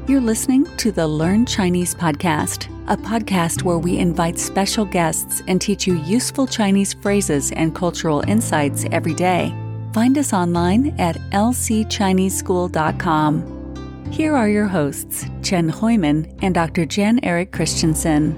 You're listening to the Learn Chinese podcast, a podcast where we invite special guests and teach you useful Chinese phrases and cultural insights every day. Find us online at lcchineseschool.com. Here are your hosts, Chen Hoyman and Dr. Jan Eric Christensen.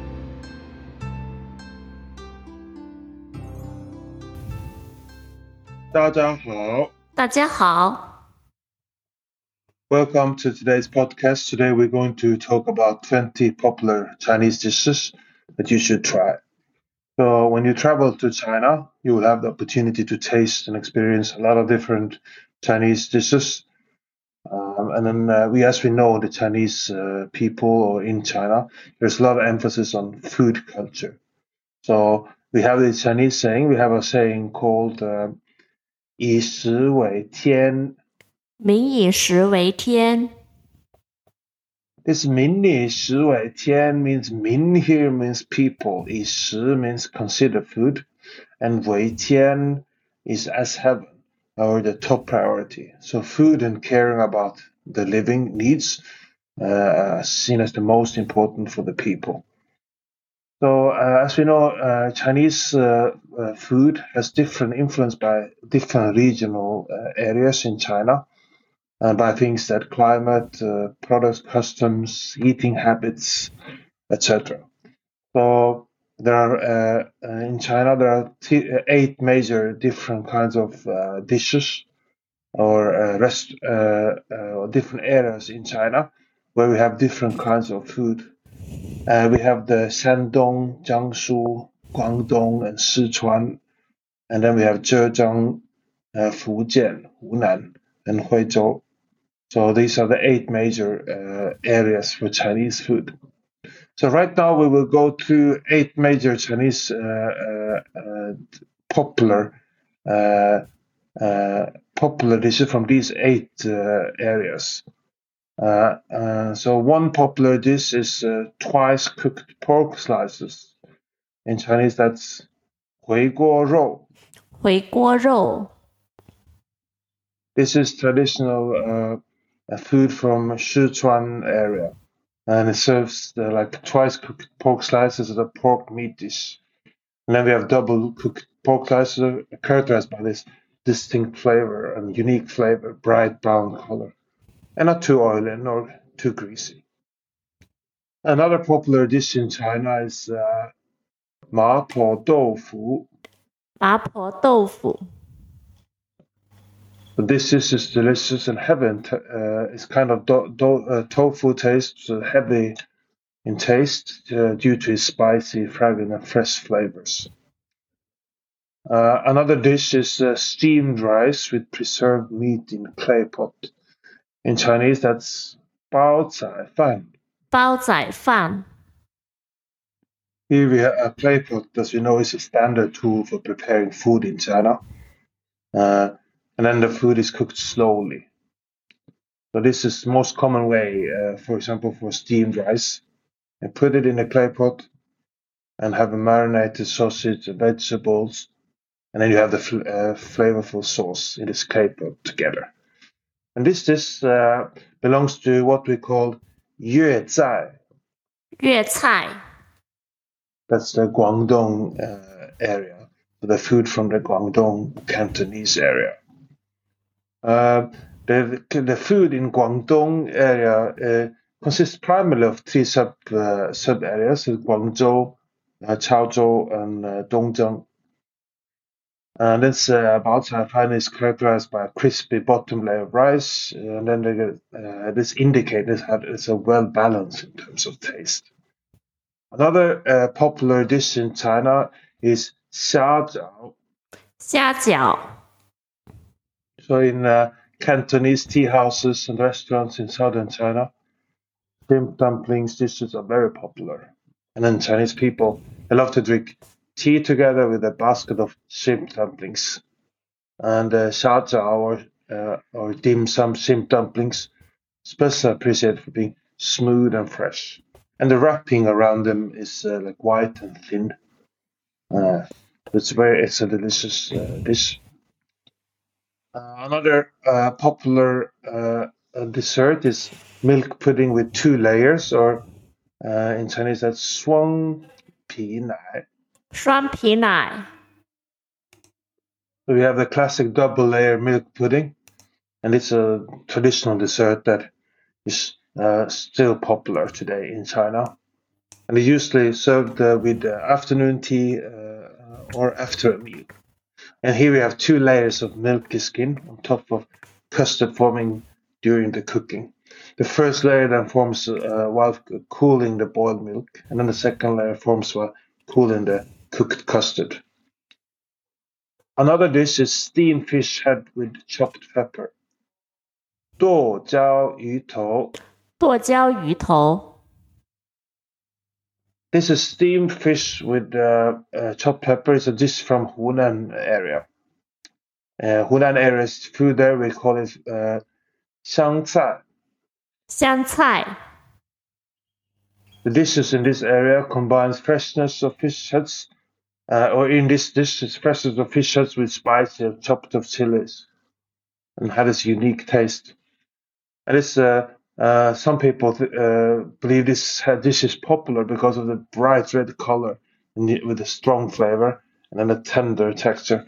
大家好. Welcome to today's podcast. Today we're going to talk about 20 popular Chinese dishes that you should try. So when you travel to China, you will have the opportunity to taste and experience a lot of different Chinese dishes. As we know, the Chinese people or in China, there's a lot of emphasis on food culture. So we have the Chinese saying, we have a saying called 以食为天. 民以食为天. This 民以食为天 means min here means people. 以食 means consider food. And 为天 is as heaven, or the top priority. So food and caring about the living needs seen as the most important for the people. So as we know, Chinese food has different influence by different regional areas in China. By things that climate, products, customs, eating habits, etc. So there are in China there are 8 major different kinds of dishes or different areas in China where we have different kinds of food. We have the Shandong, Jiangsu, Guangdong, and Sichuan, and then we have Zhejiang, Fujian, Hunan, and Huizhou. So these are the 8 major areas for Chinese food. So right now we will go through 8 major Chinese popular dishes from these 8 areas. So one popular dish is twice cooked pork slices. In Chinese, that's 回锅肉. 回锅肉. This is traditional food from Sichuan area, and it serves like twice cooked pork slices as a pork meat dish. And then we have double cooked pork slices characterized by this distinct flavor and unique flavor, bright brown color, and not too oily nor too greasy. Another popular dish in China is 麻婆豆腐. 麻婆豆腐. This dish is delicious and heavy. It's kind of tofu taste, heavy in taste due to its spicy, fragrant, and fresh flavors. Another dish is steamed rice with preserved meat in a clay pot. In Chinese, that's 包仔饭. 煲仔饭. Here we have a clay pot, as you know, is a standard tool for preparing food in China. And then the food is cooked slowly. So this is the most common way, for example, for steamed rice. And put it in a clay pot and have a marinated sausage and vegetables. And then you have the flavorful sauce in this clay pot together. And this dish belongs to what we call 粤菜. 粤菜. That's the Guangdong area, the food from the Guangdong Cantonese area. The food in Guangdong area consists primarily of 3 sub areas: Guangzhou, Chaozhou, and Dongzheng. And this bao cai fan is characterized by a crispy bottom layer of rice, and then this indicates that it's a well balanced in terms of taste. Another popular dish in China is 虾饺. 虾饺. So in Cantonese tea houses and restaurants in southern China, shrimp dumplings dishes are very popular. And then Chinese people, they love to drink tea together with a basket of shrimp dumplings. And xia jiao or dim sum shrimp dumplings, especially appreciated for being smooth and fresh. And the wrapping around them is like white and thin. It's a delicious dish. Another popular dessert is milk pudding with 2 layers, or in Chinese that's 双皮奶. 双皮奶 So we have the classic double layer milk pudding, and it's a traditional dessert that is still popular today in China. And it's usually served with afternoon tea or after a meal. And here we have 2 layers of milky skin on top of custard forming during the cooking. The first layer then forms while cooling the boiled milk, and then the second layer forms while cooling the cooked custard. Another dish is steamed fish head with chopped pepper. 剁椒鱼头. 剁椒鱼头 This is steamed fish with chopped pepper. It's a dish from Hunan area. Hunan area's food there, we call it 香菜. 香菜 The dishes in this area combines freshness of fish heads, or in this dish, it's freshness of fish heads with spicy and chopped of chilies, and had this unique taste. And it's some people believe this dish is popular because of the bright red color with a strong flavor and then a tender texture.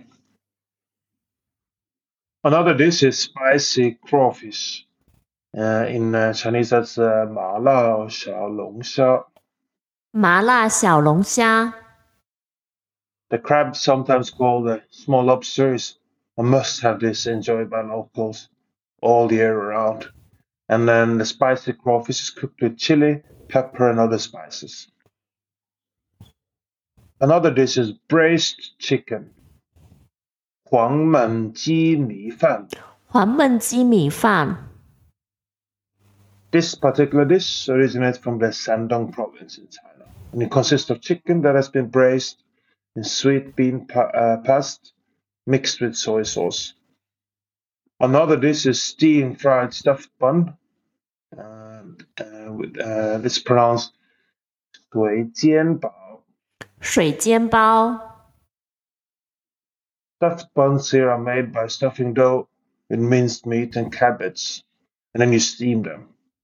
Another dish is spicy crawfish. In Chinese, that's 麻辣小龙虾. 麻辣小龙虾 The crab, sometimes called a small lobster, is a must-have dish enjoyed by locals all year round. And then the spicy crawfish is cooked with chili, pepper, and other spices. Another dish is braised chicken. 黄焖鸡米饭. 黄焖鸡米饭 This particular dish originates from the Shandong province in China, and it consists of chicken that has been braised in sweet bean paste mixed with soy sauce. Another dish is steamed fried stuffed bun. It's pronounced 水煎包. 水煎包 Stuffed buns here are made by stuffing dough with minced meat and cabbage, and then you steam them.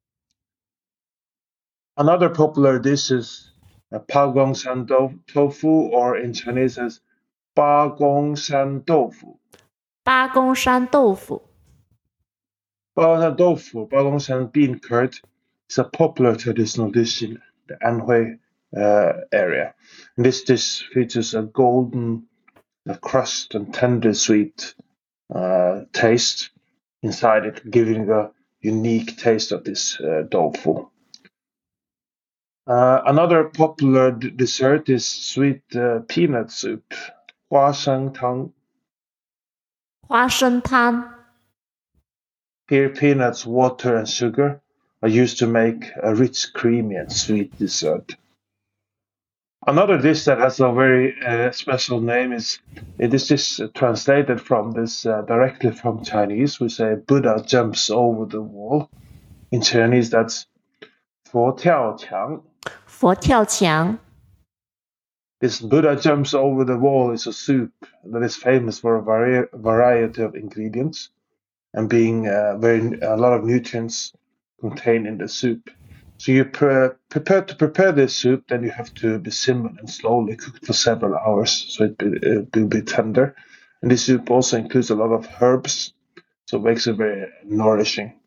Another popular dish is Pagongshan tofu, or in Chinese as 八公山豆腐. 八公山豆腐 Pagongshan tofu, Pagongshan bean curd, is a popular traditional dish in the Anhui area. And this dish features a golden crust and tender sweet taste inside it, giving a unique taste of this tofu. Another popular dessert is sweet peanut soup, 花生汤. 花生汤 Here, peanuts, water, and sugar are used to make a rich, creamy, and sweet dessert. Another dish that has a very special name is translated from this directly from Chinese. We say Buddha jumps over the wall. In Chinese, that's 佛跳墙. 佛跳墙 This Buddha jumps over the wall is a soup that is famous for a variety of ingredients and being a lot of nutrients contained in the soup. So you prepare this soup, then you have to be simmered and slowly cooked for several hours, so it will be tender. And this soup also includes a lot of herbs, so it makes it very nourishing.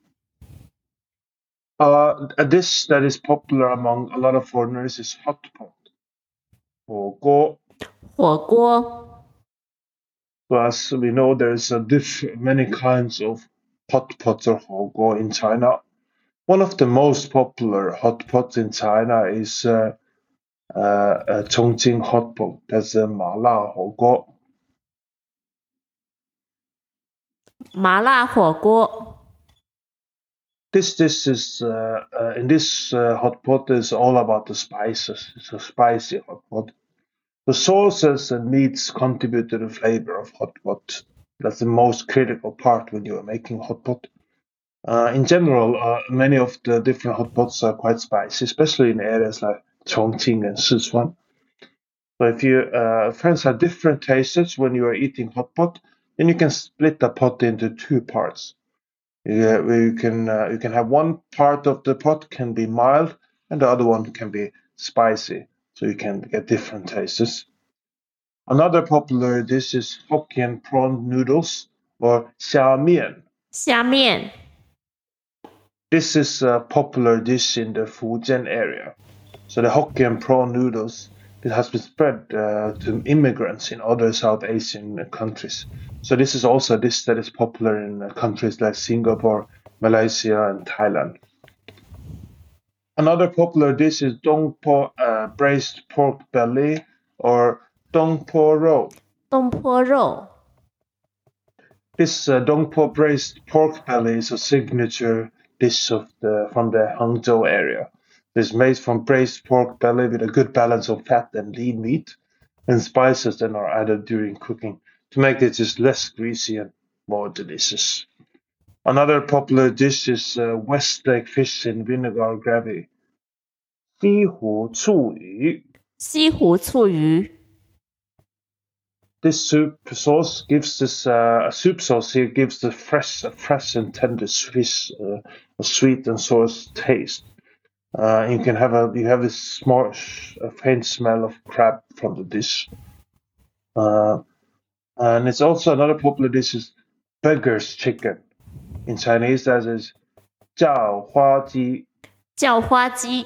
A dish that is popular among a lot of foreigners is hot pot, 火锅. 火锅 So as we know, there's many kinds of hot pots or 火锅 in China. One of the most popular hot pots in China is Chongqing hot pot. That's 麻辣火锅. 麻辣火锅 This dish is in this hot pot is all about the spices. It's a spicy hot pot. The sauces and meats contribute to the flavor of hot pot. That's the most critical part when you are making hot pot. In general, many of the different hot pots are quite spicy, especially in areas like Chongqing and Sichuan. So if you friends have different tastes when you are eating hot pot, then you can split the pot into 2 parts. You can have one part of the pot can be mild and the other one can be spicy, so you can get different tastes. Another popular dish is Hokkien prawn noodles or xia mian. 下面 This is a popular dish in the Fujian area. So the Hokkien prawn noodles, it has been spread to immigrants in other South Asian countries. So this is also a dish that is popular in countries like Singapore, Malaysia, and Thailand. Another popular dish is dongpo braised pork belly or dongpo ro. 东坡肉 This dongpo braised pork belly is a signature dish from the Hangzhou area. It's made from braised pork belly with a good balance of fat and lean meat, and spices that are added during cooking to make it just less greasy and more delicious. Another popular dish is Westlake fish in vinegar gravy. 西湖醋鱼. 西湖醋鱼 This soup sauce gives this a soup sauce here gives the fresh and tender fish a sweet and sour taste. You have this small faint smell of crab from the dish, and it's also another popular dish is beggar's chicken. In Chinese, that is 叫花鸡. 叫花鸡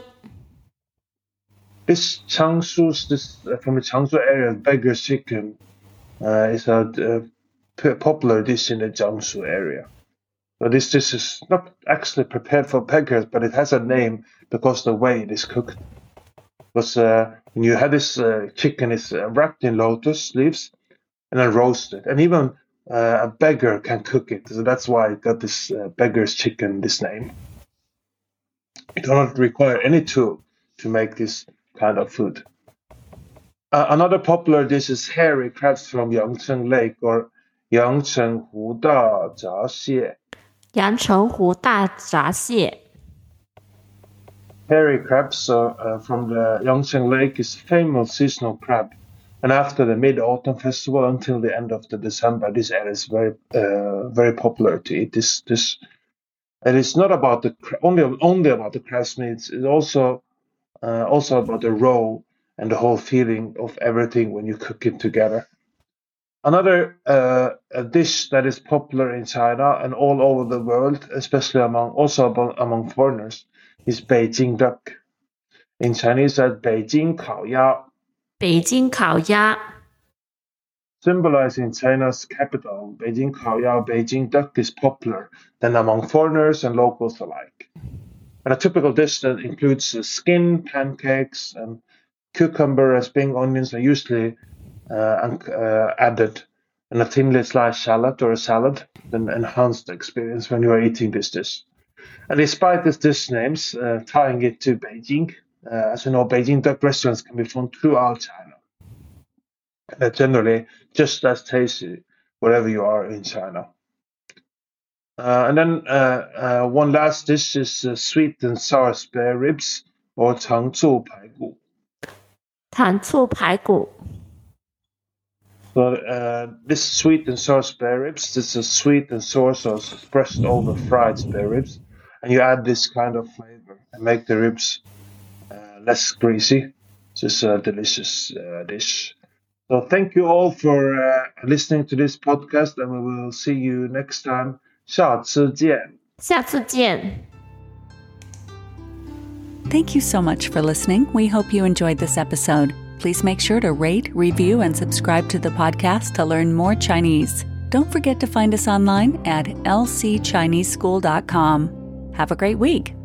This from the Changshu area, beggar's chicken is a popular dish in the Jiangsu area. So this dish is not actually prepared for beggars, but it has a name because of the way it is cooked. Because when you have this chicken is wrapped in lotus leaves and then roasted, and even a beggar can cook it. So that's why it got this beggar's chicken, this name. You do not require any tool to make this kind of food. Another popular dish is hairy crabs from Yangcheng Lake or Yangcheng Hu Da Zha Xie. 阳澄湖大闸蟹 Hairy crabs from the Yangcheng Lake is a famous seasonal crab. And after the Mid-Autumn Festival until the end of December, this area is very popular to eat this dish. And it's not about only about the crab's meat. It's also about the roe and the whole feeling of everything when you cook it together. Another dish that is popular in China and all over the world, especially among foreigners, is Beijing duck. In Chinese, that's Beijing Kao Ya. 北京烤鸭 Symbolizing China's capital, Beijing Kao Ya, Beijing duck is popular then among foreigners and locals alike. And a typical dish that includes skin, pancakes, and cucumber and spring onions are usually added, and a thinly sliced shallot or a salad then enhance the experience when you are eating this dish. And despite this dish names tying it to Beijing, as you know, Beijing duck restaurants can be found throughout China. And they're generally just as tasty wherever you are in China. And then one last dish is sweet and sour spare ribs or 糖醋排骨. 糖醋排骨 So this sweet and sour spare ribs, this is sweet and sour sauce pressed over fried spare ribs, and you add this kind of flavor and make the ribs less greasy. It's a delicious dish. So thank you all for listening to this podcast, and we will see you next time. 下次见. 下次见 Thank you so much for listening. We hope you enjoyed this episode. Please make sure to rate, review, and subscribe to the podcast to learn more Chinese. Don't forget to find us online at lcchineseschool.com. Have a great week.